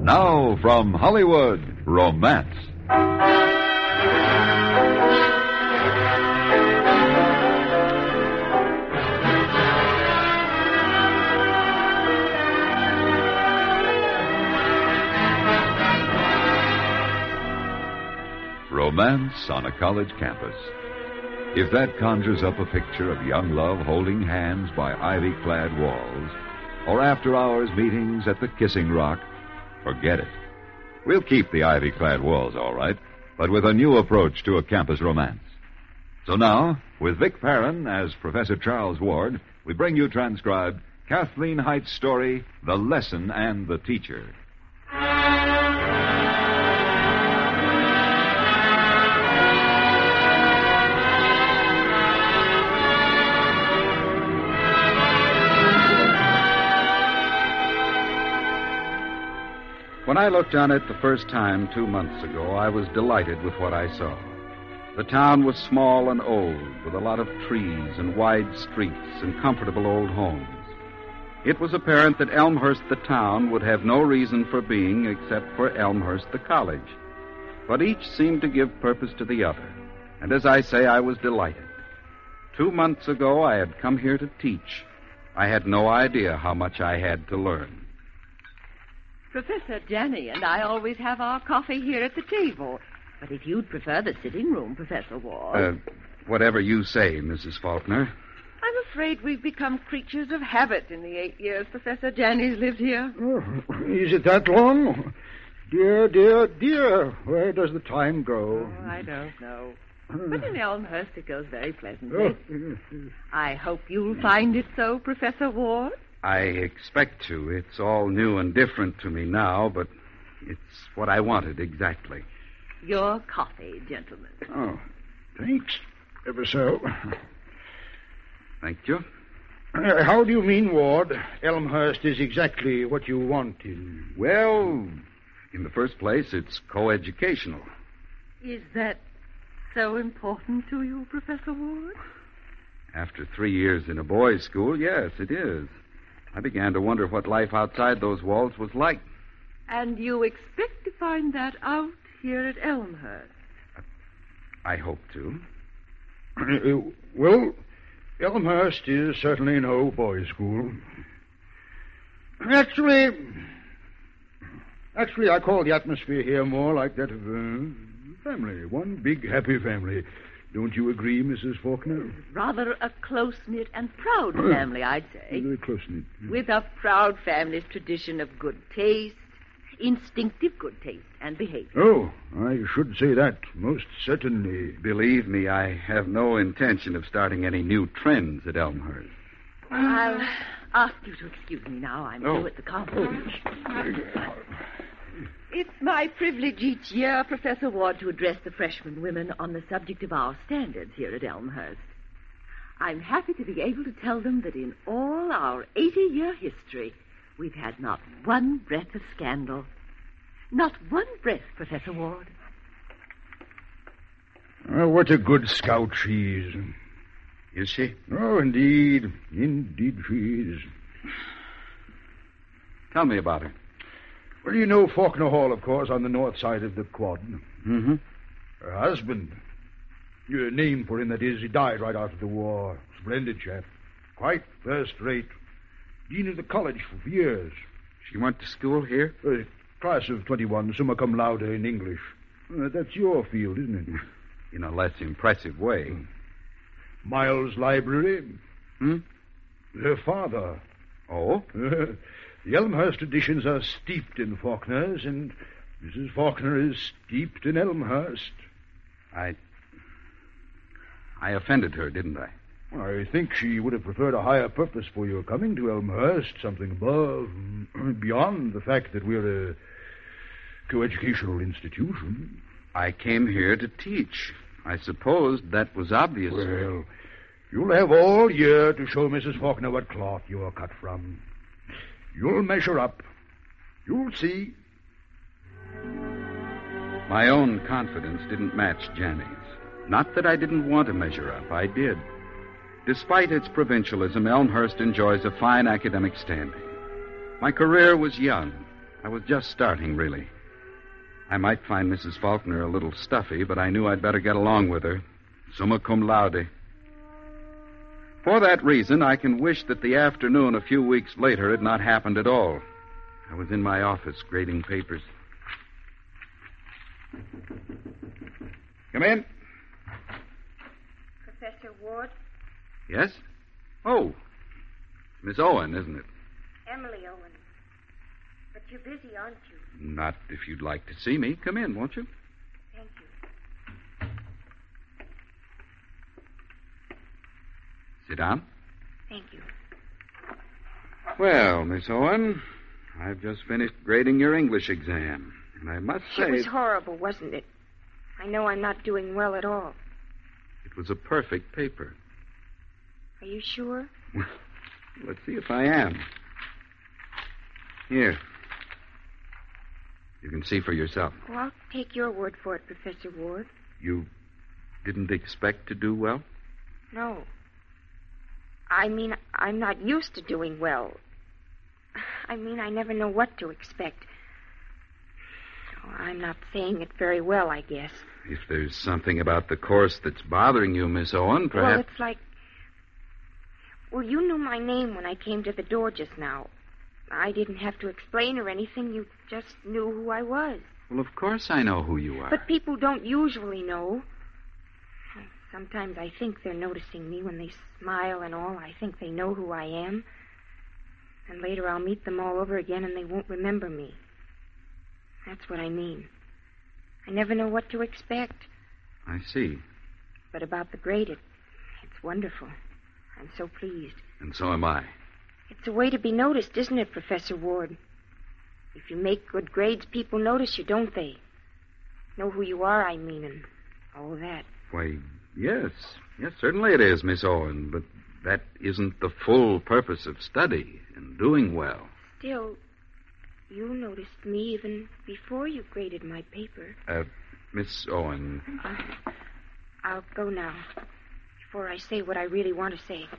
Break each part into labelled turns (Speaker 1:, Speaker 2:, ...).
Speaker 1: Now from Hollywood, Romance. Romance on a college campus. If that conjures up a picture of young love holding hands by ivy-clad walls, or after-hours meetings at the Kissing Rock, forget it. We'll keep the ivy-clad walls, all right, but with a new approach to a campus romance. So now, with Vic Perrin as Professor Charles Ward, we bring you transcribed Kathleen Height's story, The Lesson and the Teacher.
Speaker 2: When I looked on it the first time 2 months ago, I was delighted with what I saw. The town was small and old, with a lot of trees and wide streets and comfortable old homes. It was apparent that Elmhurst, the town, would have no reason for being except for Elmhurst, the college. But each seemed to give purpose to the other. And as I say, I was delighted. 2 months ago, I had come here to teach. I had no idea how much I had to learn.
Speaker 3: Professor Janney and I always have our coffee here at the table. But if you'd prefer the sitting room, Professor Ward...
Speaker 2: Whatever you say, Mrs. Faulkner.
Speaker 3: I'm afraid we've become creatures of habit in the 8 years Professor Janney's lived here.
Speaker 4: Oh, is it that long? Dear, dear, dear, where does the time go?
Speaker 3: Oh, I don't know. But in Elmhurst it goes very pleasantly. I hope you'll find it so, Professor Ward.
Speaker 2: I expect to. It's all new and different to me now, but it's what I wanted exactly.
Speaker 3: Your coffee, gentlemen.
Speaker 4: Oh, thanks. Ever so.
Speaker 2: Thank you.
Speaker 4: How do you mean, Ward? Elmhurst is exactly what you wanted.
Speaker 2: Well, in the first place, it's coeducational.
Speaker 3: Is that so important to you, Professor Ward?
Speaker 2: After 3 years in a boys' school, yes, it is. I began to wonder what life outside those walls was like.
Speaker 3: And you expect to find that out here at Elmhurst?
Speaker 2: I hope to.
Speaker 4: Well, Elmhurst is certainly no boys' school. Actually, I call the atmosphere here more like that of a family. One big, happy family. Don't you agree, Mrs. Faulkner?
Speaker 3: Rather a close-knit and proud family, I'd say.
Speaker 4: Very close-knit.
Speaker 3: With a proud family's tradition of good taste, instinctive good taste and behavior.
Speaker 4: Oh, I should say that, most certainly.
Speaker 2: Believe me, I have no intention of starting any new trends at Elmhurst.
Speaker 3: I'll ask you to excuse me now. I'm due at the conference. It's my privilege each year, Professor Ward, to address the freshman women on the subject of our standards here at Elmhurst. I'm happy to be able to tell them that in all our 80-year history, we've had not one breath of scandal. Not one breath, Professor Ward.
Speaker 4: Oh, what a good scout she is.
Speaker 2: Is she?
Speaker 4: Oh, indeed. Indeed she is.
Speaker 2: Tell me about her.
Speaker 4: Well, you know Faulkner Hall, of course, on the north side of the quad.
Speaker 2: Mm-hmm.
Speaker 4: Her husband. Your name for him, that is. He died right after the war. Splendid chap. Quite first-rate. Dean of the college for years.
Speaker 2: She went to school here?
Speaker 4: Class of 21, summa cum laude in English. That's your field, isn't it?
Speaker 2: In a less impressive way.
Speaker 4: Miles' library. Her father.
Speaker 2: Oh?
Speaker 4: The Elmhurst traditions are steeped in Faulkner's, and Mrs. Faulkner is steeped in Elmhurst.
Speaker 2: I offended her, didn't I?
Speaker 4: I think she would have preferred a higher purpose for your coming to Elmhurst, something above, beyond the fact that we're a coeducational institution.
Speaker 2: I came here to teach. I supposed that was obvious.
Speaker 4: Well, you'll have all year to show Mrs. Faulkner what cloth you're cut from. You'll measure up. You'll see.
Speaker 2: My own confidence didn't match Janney's. Not that I didn't want to measure up. I did. Despite its provincialism, Elmhurst enjoys a fine academic standing. My career was young. I was just starting, really. I might find Mrs. Faulkner a little stuffy, but I knew I'd better get along with her. Summa cum laude. For that reason, I can wish that the afternoon a few weeks later had not happened at all. I was in my office grading papers. Come in.
Speaker 5: Professor Ward?
Speaker 2: Yes? Oh, Miss Owen, isn't it?
Speaker 5: Emily Owen. But you're busy, aren't you?
Speaker 2: Not if you'd like to see me. Come in, won't you?
Speaker 5: Thank you.
Speaker 2: Sit down.
Speaker 5: Thank you.
Speaker 2: Well, Miss Owen, I've just finished grading your English exam, and I must say...
Speaker 5: It was horrible, wasn't it? I know I'm not doing well at all.
Speaker 2: It was a perfect paper.
Speaker 5: Are you sure?
Speaker 2: Let's see if I am. Here. You can see for yourself.
Speaker 5: Well, I'll take your word for it, Professor Ward.
Speaker 2: You didn't expect to do well?
Speaker 5: No. I mean, I'm not used to doing well. I mean, I never know what to expect. Oh, I'm not saying it very well, I guess.
Speaker 2: If there's something about the course that's bothering you, Miss Owen, perhaps...
Speaker 5: Well, it's like... Well, you knew my name when I came to the door just now. I didn't have to explain or anything. You just knew who I was.
Speaker 2: Well, of course I know who you are.
Speaker 5: But people don't usually know. Sometimes I think they're noticing me when they smile and all. I think they know who I am. And later I'll meet them all over again and they won't remember me. That's what I mean. I never know what to expect.
Speaker 2: I see.
Speaker 5: But about the grade, it's wonderful. I'm so pleased.
Speaker 2: And so am I.
Speaker 5: It's a way to be noticed, isn't it, Professor Ward? If you make good grades, people notice you, don't they? Know who you are, I mean, and all that.
Speaker 2: Why, yes. Yes, certainly it is, Miss Owen. But that isn't the full purpose of study and doing well.
Speaker 5: Still, you noticed me even before you graded my paper.
Speaker 2: Miss Owen...
Speaker 5: I'll go now, before I say what I really want to say.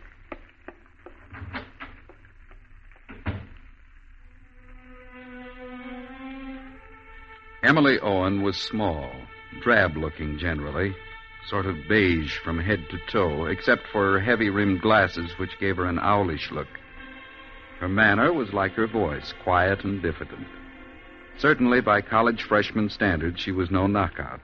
Speaker 2: Emily Owen was small, drab-looking generally, sort of beige from head to toe, except for her heavy-rimmed glasses, which gave her an owlish look. Her manner was like her voice, quiet and diffident. Certainly, by college freshman standards, she was no knockout.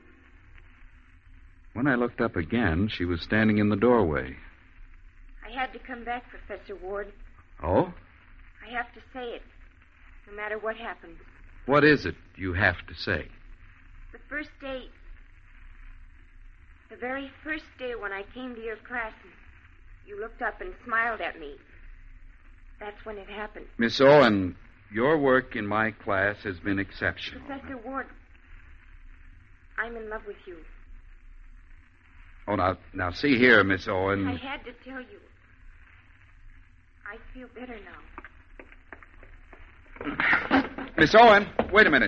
Speaker 2: When I looked up again, she was standing in the doorway.
Speaker 5: I had to come back, Professor Ward.
Speaker 2: Oh?
Speaker 5: I have to say it, no matter what happens.
Speaker 2: What is it you have to say?
Speaker 5: The first day, the very first day when I came to your class, and you looked up and smiled at me. That's when it happened.
Speaker 2: Miss Owen, your work in my class has been exceptional.
Speaker 5: Professor Ward, I'm in love with you.
Speaker 2: Oh, now see here, Miss Owen.
Speaker 5: I had to tell you. I feel better now.
Speaker 2: Miss Owen, wait a minute.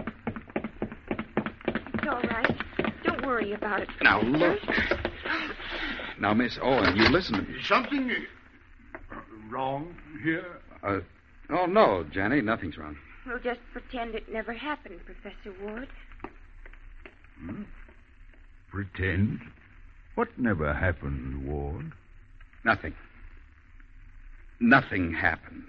Speaker 5: It's all right. Don't worry about it.
Speaker 2: Now, look. Now, Miss Owen, you listen to me.
Speaker 4: Something wrong here?
Speaker 2: Oh, no, Jenny, nothing's wrong.
Speaker 5: We'll just pretend it never happened, Professor Ward.
Speaker 4: Pretend? What never happened, Ward?
Speaker 2: Nothing. Nothing happened.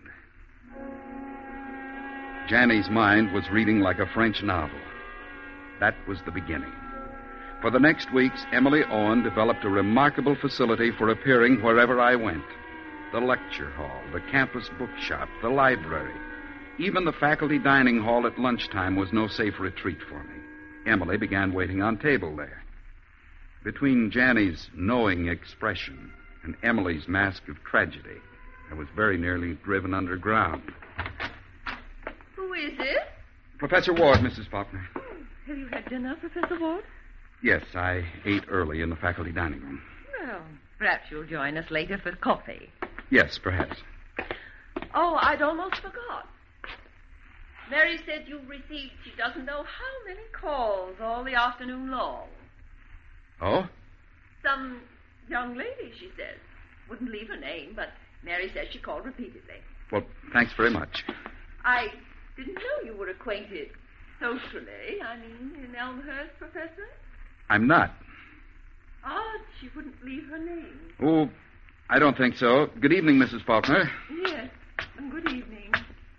Speaker 2: Janny's mind was reading like a French novel. That was the beginning. For the next weeks, Emily Owen developed a remarkable facility for appearing wherever I went. The lecture hall, the campus bookshop, the library. Even the faculty dining hall at lunchtime was no safe retreat for me. Emily began waiting on table there. Between Janny's knowing expression and Emily's mask of tragedy, I was very nearly driven underground.
Speaker 3: Who is it?
Speaker 2: Professor Ward, Mrs. Faulkner.
Speaker 3: Have you had dinner, Professor Ward?
Speaker 2: Yes, I ate early in the faculty dining room.
Speaker 3: Well, perhaps you'll join us later for coffee.
Speaker 2: Yes, perhaps.
Speaker 3: Oh, I'd almost forgot. Mary said you received she doesn't know how many calls all the afternoon long.
Speaker 2: Oh?
Speaker 3: Some young lady, she says. Wouldn't leave her name, but Mary says she called repeatedly.
Speaker 2: Well, thanks very much.
Speaker 3: I Didn't know you were acquainted socially. I mean, in Elmhurst, Professor.
Speaker 2: I'm not.
Speaker 3: Odd she wouldn't leave her name.
Speaker 2: Oh, I don't think so. Good evening, Mrs. Faulkner.
Speaker 3: Yes, and good evening.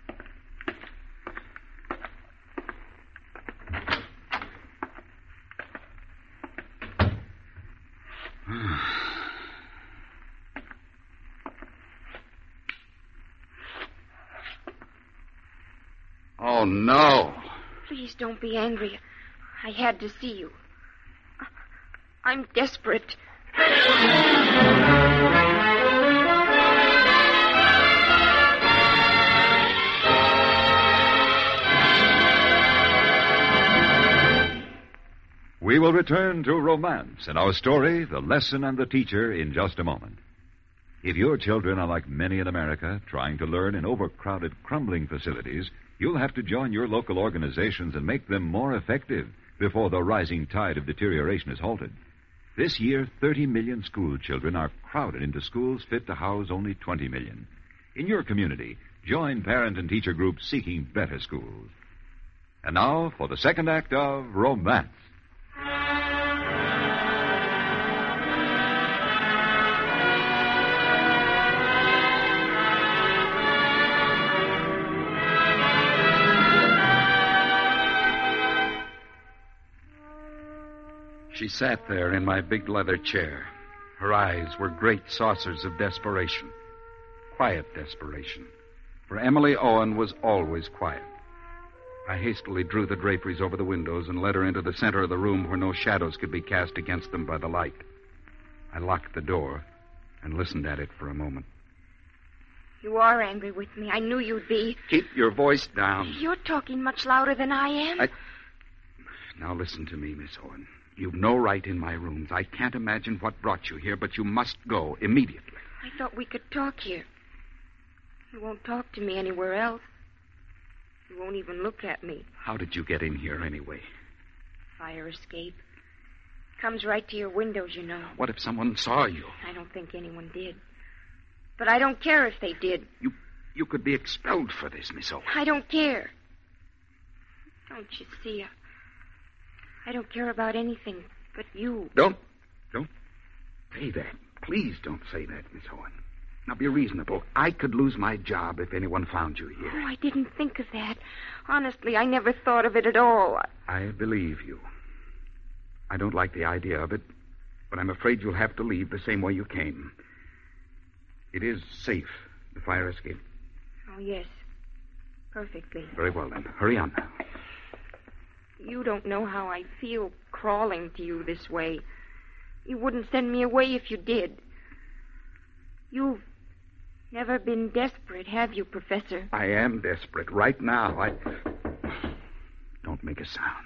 Speaker 2: Oh, no.
Speaker 5: Please don't be angry. I had to see you. I'm desperate.
Speaker 1: We will return to romance in our story, The Lesson and the Teacher, in just a moment. If your children are like many in America, trying to learn in overcrowded, crumbling facilities, you'll have to join your local organizations and make them more effective before the rising tide of deterioration is halted. This year, 30 million school children are crowded into schools fit to house only 20 million. In your community, join parent and teacher groups seeking better schools. And now for the second act of Romance.
Speaker 2: She sat there in my big leather chair. Her eyes were great saucers of desperation. Quiet desperation. For Emily Owen was always quiet. I hastily drew the draperies over the windows and led her into the center of the room where no shadows could be cast against them by the light. I locked the door and listened at it for a moment.
Speaker 5: You are angry with me. I knew you'd be.
Speaker 2: Keep your voice down.
Speaker 5: You're talking much louder than I am.
Speaker 2: Now listen to me, Miss Owen. You've no right in my rooms. I can't imagine what brought you here, but you must go immediately.
Speaker 5: I thought we could talk here. You won't talk to me anywhere else. You won't even look at me.
Speaker 2: How did you get in here anyway?
Speaker 5: Fire escape. Comes right to your windows, you know.
Speaker 2: What if someone saw you?
Speaker 5: I don't think anyone did. But I don't care if they did.
Speaker 2: You could be expelled for this, Miss Owen.
Speaker 5: I don't care. Don't you see? I don't care about anything but you.
Speaker 2: Don't say that. Please don't say that, Miss Owen. Now, be reasonable. I could lose my job if anyone found you here.
Speaker 5: Oh, I didn't think of that. Honestly, I never thought of it at all.
Speaker 2: I believe you. I don't like the idea of it, but I'm afraid you'll have to leave the same way you came. It is safe, the fire escape.
Speaker 5: Oh, yes. Perfectly.
Speaker 2: Very well, then. Hurry on now.
Speaker 5: You don't know how I feel crawling to you this way. You wouldn't send me away if you did. You've never been desperate, have you, Professor?
Speaker 2: I am desperate right now. Don't make a sound.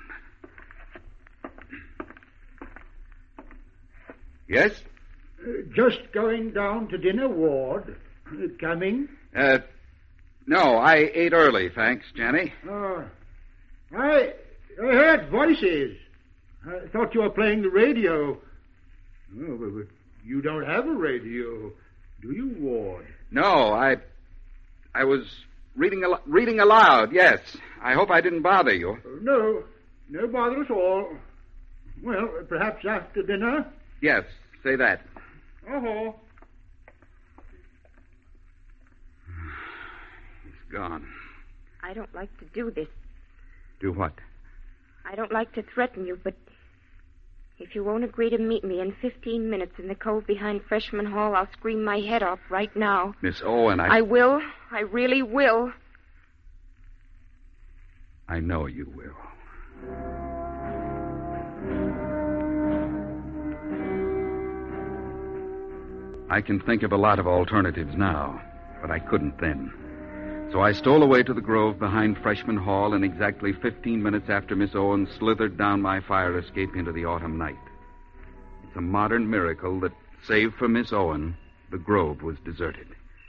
Speaker 2: Yes?
Speaker 4: Just going down to dinner, Ward. Coming?
Speaker 2: No, I ate early, thanks, Jenny.
Speaker 4: I heard voices. I thought you were playing the radio. Oh, but you don't have a radio, do you, Ward?
Speaker 2: No, I was reading aloud, yes. I hope I didn't bother you.
Speaker 4: No bother at all. Well, perhaps after dinner?
Speaker 2: Yes, say that.
Speaker 4: Oh.
Speaker 2: He's gone.
Speaker 5: I don't like to do this.
Speaker 2: Do what?
Speaker 5: I don't like to threaten you, but if you won't agree to meet me in 15 minutes in the cove behind Freshman Hall, I'll scream my head off right now.
Speaker 2: Miss Owen,
Speaker 5: I will. I really will.
Speaker 2: I know you will. I can think of a lot of alternatives now, but I couldn't then. So I stole away to the grove behind Freshman Hall in exactly 15 minutes after Miss Owen slithered down my fire escape into the autumn night. It's a modern miracle that, save for Miss Owen, the grove was deserted.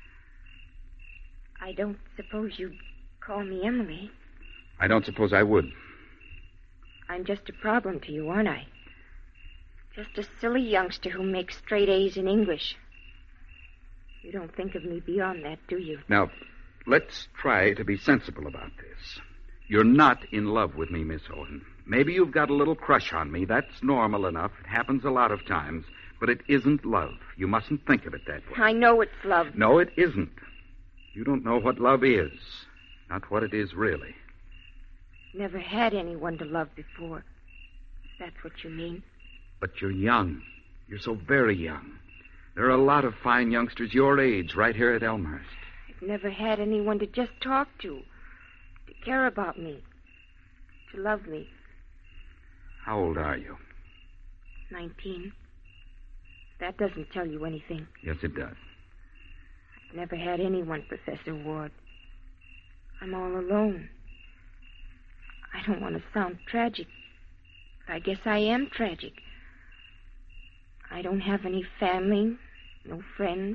Speaker 5: I don't suppose you'd call me Emily.
Speaker 2: I don't suppose I would.
Speaker 5: I'm just a problem to you, aren't I? Just a silly youngster who makes straight A's in English. You don't think of me beyond that, do you?
Speaker 2: Now, let's try to be sensible about this. You're not in love with me, Miss Owen. Maybe you've got a little crush on me. That's normal enough. It happens a lot of times. But it isn't love. You mustn't think of it that way.
Speaker 5: I know it's love.
Speaker 2: No, it isn't. You don't know what love is. Not what it is really.
Speaker 5: Never had anyone to love before. If that's what you mean.
Speaker 2: But you're young. You're so very young. There are a lot of fine youngsters your age right here at Elmhurst.
Speaker 5: I've never had anyone to just talk to care about me, to love me.
Speaker 2: How old are you?
Speaker 5: 19. That doesn't tell you anything.
Speaker 2: Yes, it does.
Speaker 5: I've never had anyone, Professor Ward. I'm all alone. I don't want to sound tragic, but I guess I am tragic. I don't have any family, no friends.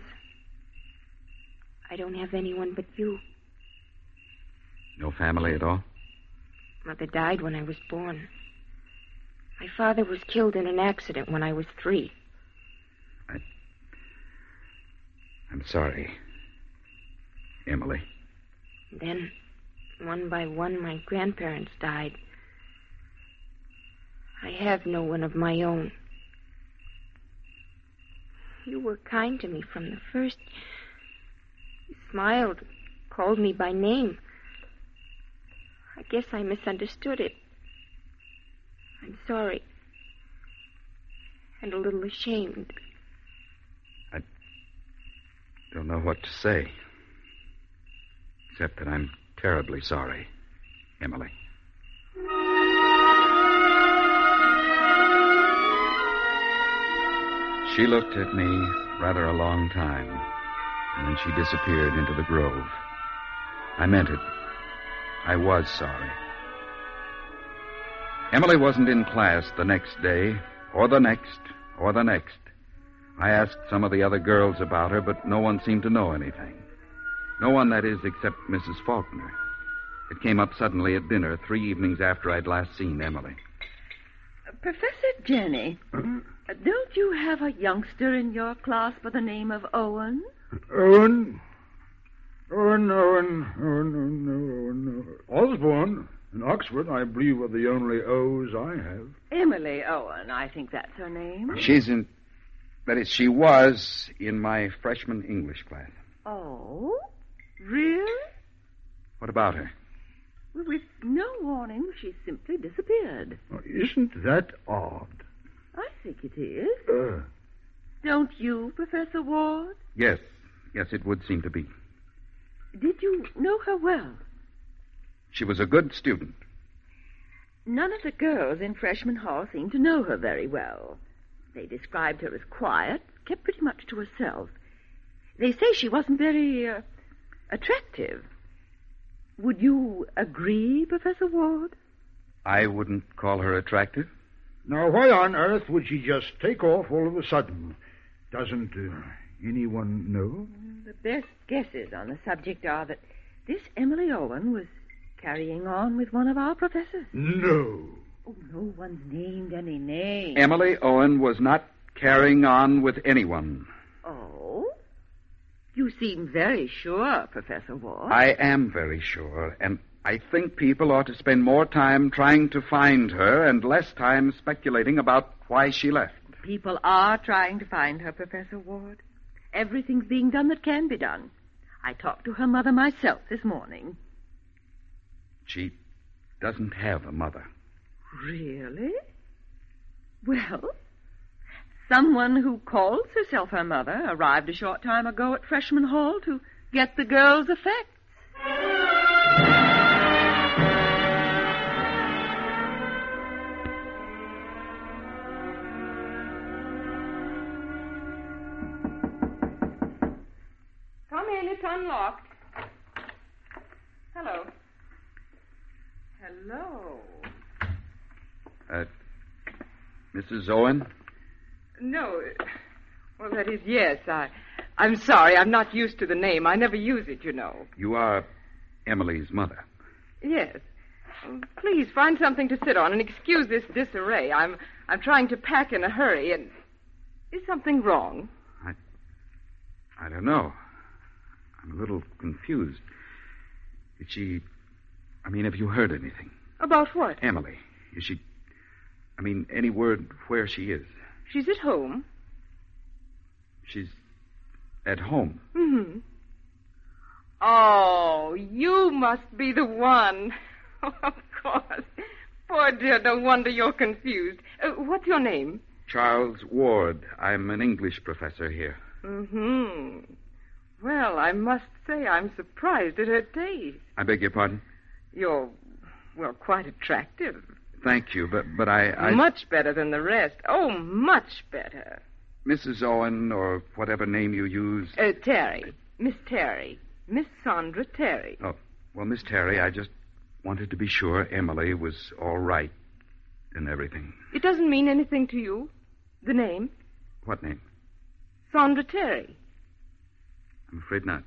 Speaker 5: I don't have anyone but you.
Speaker 2: No family at all?
Speaker 5: Mother died when I was born. My father was killed in an accident when I was 3.
Speaker 2: I'm sorry, Emily.
Speaker 5: Then, one by one, my grandparents died. I have no one of my own. You were kind to me from the first. You smiled, called me by name. I guess I misunderstood it. I'm sorry. And a little ashamed.
Speaker 2: I don't know what to say. Except that I'm terribly sorry, Emily. She looked at me rather a long time, and then she disappeared into the grove. I meant it. I was sorry. Emily wasn't in class the next day, or the next, or the next. I asked some of the other girls about her, but no one seemed to know anything. No one, that is, except Mrs. Faulkner. It came up suddenly at dinner 3 evenings after I'd last seen Emily.
Speaker 3: Professor Jenny, don't you have a youngster in your class by the name of Owen?
Speaker 4: Owen. Osborne. In Oxford, I believe, are the only O's I have.
Speaker 3: Emily Owen, I think that's her name.
Speaker 2: That is, she was in my freshman English class.
Speaker 3: Oh? Really?
Speaker 2: What about her?
Speaker 3: Well, with no warning, she simply disappeared.
Speaker 4: Oh, isn't that odd?
Speaker 3: I think it is. Don't you, Professor Ward?
Speaker 2: Yes, it would seem to be.
Speaker 3: Did you know her well?
Speaker 2: She was a good student.
Speaker 3: None of the girls in Freshman Hall seemed to know her very well. They described her as quiet, kept pretty much to herself. They say she wasn't very, attractive. Would you agree, Professor Ward?
Speaker 2: I wouldn't call her attractive.
Speaker 4: Now, why on earth would she just take off all of a sudden? Doesn't anyone know?
Speaker 3: The best guesses on the subject are that this Emily Owen was carrying on with one of our professors.
Speaker 4: No.
Speaker 3: Oh, no one's named any name.
Speaker 2: Emily Owen was not carrying on with anyone.
Speaker 3: Oh? You seem very sure, Professor Ward.
Speaker 2: I am very sure, and I think people ought to spend more time trying to find her and less time speculating about why she left.
Speaker 3: People are trying to find her, Professor Ward. Everything's being done that can be done. I talked to her mother myself this morning.
Speaker 2: She doesn't have a mother.
Speaker 3: Really? Well, someone who calls herself her mother arrived a short time ago at Freshman Hall to get the girl's effects.
Speaker 5: Come in, it's unlocked. Hello.
Speaker 3: Hello.
Speaker 2: Mrs. Owen?
Speaker 6: No. Well, that is, yes. I'm sorry. I'm not used to the name. I never use it, you know.
Speaker 2: You are Emily's mother.
Speaker 6: Yes. Please find something to sit on and excuse this disarray. I'm trying to pack in a hurry, and is something wrong?
Speaker 2: I don't know. I'm a little confused. Did she... have you heard anything?
Speaker 6: About what?
Speaker 2: Emily. Is she... any word where she is?
Speaker 6: She's at home.
Speaker 2: She's at home?
Speaker 6: Mm-hmm. Oh, you must be the one. Of course. Poor dear, no wonder you're confused. What's your name?
Speaker 2: Charles Ward. I'm an English professor here.
Speaker 6: Mm-hmm. Well, I must say I'm surprised at her taste.
Speaker 2: I beg your pardon?
Speaker 6: You're, quite attractive.
Speaker 2: Thank you, but I...
Speaker 6: Much better than the rest. Oh, much better.
Speaker 2: Mrs. Owen, or whatever name you use...
Speaker 6: Terry. Miss Terry. Miss Sandra Terry.
Speaker 2: Oh, well, Miss Terry, I just wanted to be sure Emily was all right and everything.
Speaker 6: It doesn't mean anything to you? The name?
Speaker 2: What name?
Speaker 6: Sandra Terry.
Speaker 2: I'm afraid not.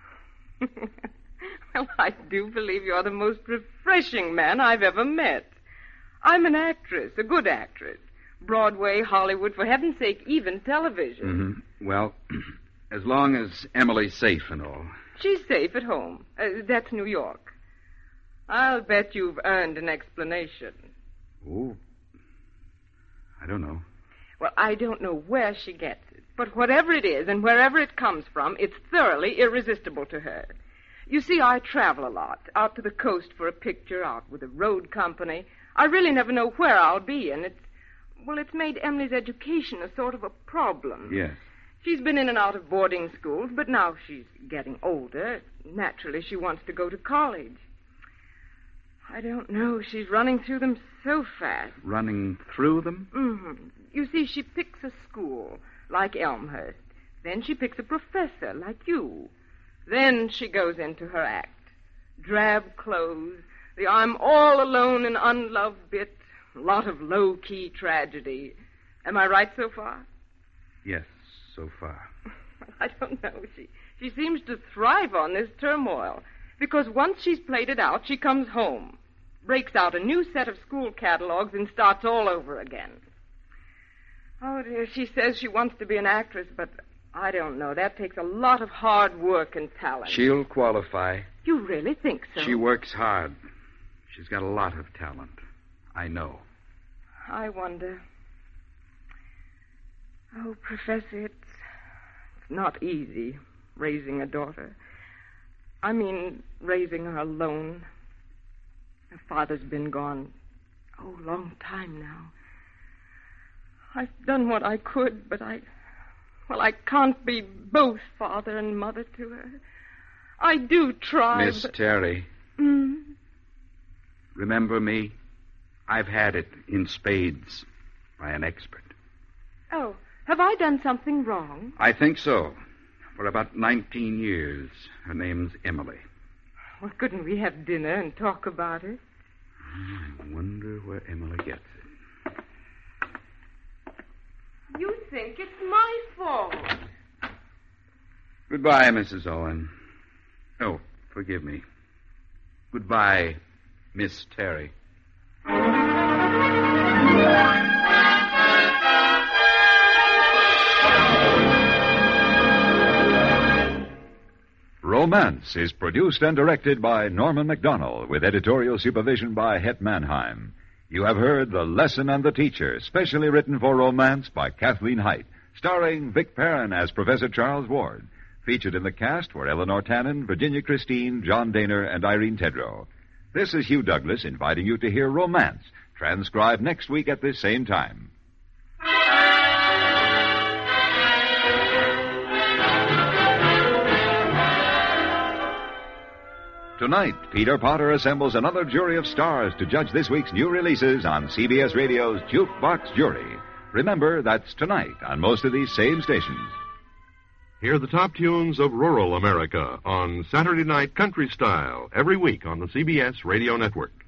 Speaker 6: Well, I do believe you're the most refreshing man I've ever met. I'm an actress, a good actress. Broadway, Hollywood, for heaven's sake, even television.
Speaker 2: Mm-hmm. Well, as long as Emily's safe and all.
Speaker 6: She's safe at home. That's New York. I'll bet you've earned an explanation.
Speaker 2: Oh, I don't know.
Speaker 6: Well, I don't know where she gets it. But whatever it is and wherever it comes from, it's thoroughly irresistible to her. You see, I travel a lot, out to the coast for a picture, out with a road company. I really never know where I'll be, and it's made Emily's education a sort of a problem.
Speaker 2: Yes.
Speaker 6: She's been in and out of boarding schools, but now she's getting older. Naturally, she wants to go to college. I don't know. She's running through them so fast.
Speaker 2: Running through them?
Speaker 6: Mm-hmm. You see, she picks a school, like Elmhurst. Then she picks a professor, like you. Then she goes into her act. Drab clothes, the I'm all alone and unloved bit, a lot of low-key tragedy. Am I right so far?
Speaker 2: Yes, so far.
Speaker 6: I don't know. She seems to thrive on this turmoil. Because once she's played it out, she comes home, breaks out a new set of school catalogs, and starts all over again. Oh, dear, she says she wants to be an actress, but I don't know. That takes a lot of hard work and talent.
Speaker 2: She'll qualify.
Speaker 6: You really think so?
Speaker 2: She works hard. She's got a lot of talent. I know.
Speaker 6: I wonder. Oh, Professor, it's not easy raising a daughter. I mean, raising her alone. Her father's been gone, a long time now. I've done what I could, but I can't be both father and mother to her. I do try,
Speaker 2: Miss Terry. Remember me? I've had it in spades by an expert.
Speaker 6: Oh, have I done something wrong?
Speaker 2: I think so. For about 19 years. Her name's Emily.
Speaker 6: Well, couldn't we have dinner and talk about it?
Speaker 2: I wonder where Emily gets it.
Speaker 6: You think it's my fault.
Speaker 2: Goodbye, Mrs. Owen. Oh, forgive me. Goodbye, Miss Terry.
Speaker 1: Romance is produced and directed by Norman MacDonald with editorial supervision by Het Mannheim. You have heard The Lesson and the Teacher, specially written for Romance by Kathleen Height, starring Vic Perrin as Professor Charles Ward. Featured in the cast were Eleanor Tannen, Virginia Christine, John Daner, and Irene Tedrow. This is Hugh Douglas inviting you to hear Romance, transcribed next week at this same time. Tonight, Peter Potter assembles another jury of stars to judge this week's new releases on CBS Radio's Jukebox Jury. Remember, that's tonight on most of these same stations.
Speaker 7: Hear the top tunes of rural America on Saturday Night Country Style every week on the CBS Radio Network.